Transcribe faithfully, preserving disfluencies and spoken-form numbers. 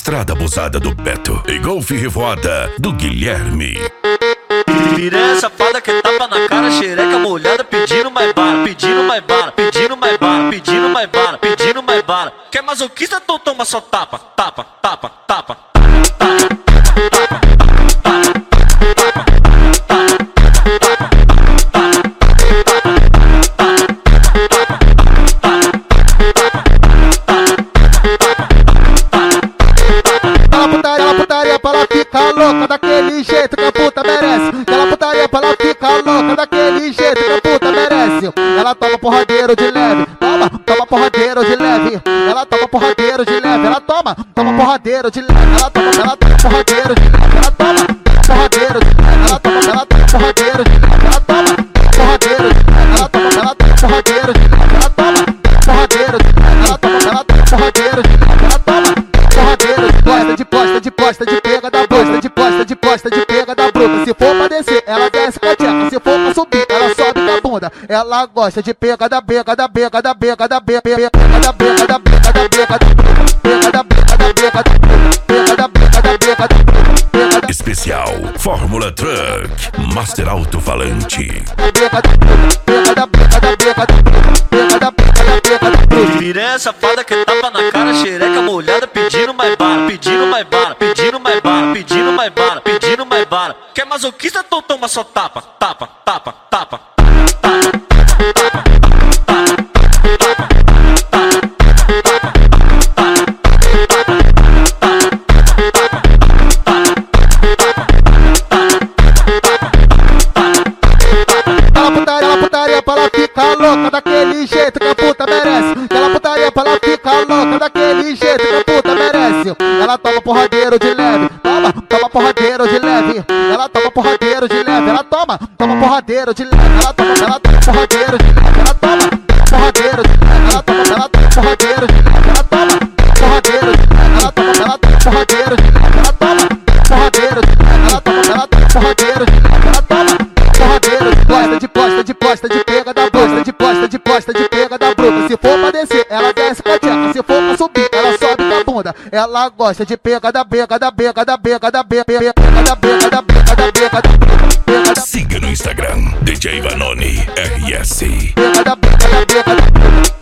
Estrada abusada do Beto e golfe revoada do Guilherme. Piranha safada que tapa na cara, xereca molhada, pedindo mais bala, pedindo mais bala, pedindo mais bala, pedindo mais bala, pedindo mais bala. Quer masoquista, então toma só tapa, tapa, tapa, tapa, tapa, tapa. Aquela putaria pra ela ficar louca daquele jeito que a puta merece. Aquela putaria pra ela ficar louca daquele jeito que a puta merece. Ela toma porradeiro de leve, toma, toma porradeiro de leve. Ela toma porradeiro de leve, ela toma, toma porradeiro de leve. Ela toma, ela toma porradeiro de leve, ela toma porradeiro de leve. Ela toma, ela toma porradeiro de leve, ela toma porradeiro de leve. Ela toma, ela toma porradeiro de leve, ela toma porradeiro de leve. Ela toma, ela toma porradeiro de leve, ela toma porradeiro de posta, de posta, de posta, de pega da posta, de posta, de posta, de pega da bruta. Se for pra descer, ela desce com a tcheca. Se for pra subir, ela sobe com a bunda. Ela gosta de pega da bega da bega da bega da bega pega da bega da bega da bega da pega da bega da bega da pega da bega da bega da Especial Fórmula Truck Master Alto-Falante. pega da pega da bega da bega da pega da bega da bega da Piranha safada que tapa na cara, xereca molhada, pedindo mais bala, pedindo mais bala, pedindo mais bala, pedindo mais bala, pedindo mais bala. Quer masoquista, então toma só tapa, tapa, tapa, tapa, tapa, tapa, tapa, Aquela putaria pra ela ficar louca daquele jeito que a puta merece. Aquela putaria pra ela ficar louca daquele jeito que a puta merece. Ela toma porradeiro de leve, toma, toma porradeiro de leve. Ela toma porradeiro de leve, ela toma, toma porradeiro de leve. Ela toma, ela toma porradeiro de leve, ela toma porradeiro de leve. Ela toma, ela toma porradeiro de leve, ela toma porradeiro de leve. Ela toma, ela toma porradeiro de leve, ela toma porradeiro de leve. Ela toma, ela toma porradeiro de leve, ela toma porradeiro de posta, de posta, de posta, de pega da posta, de posta, de posta, de pega da bruta. Se for pra descer, ela desce com a tcheca. Se for pra subir, ela sobe com a bunda. Ela gosta de pega da bega da bega da bega da bega pega da bega da bega da bega da bega da. Siga no Instagram D J Vanoni R S. Pega da bega da bega da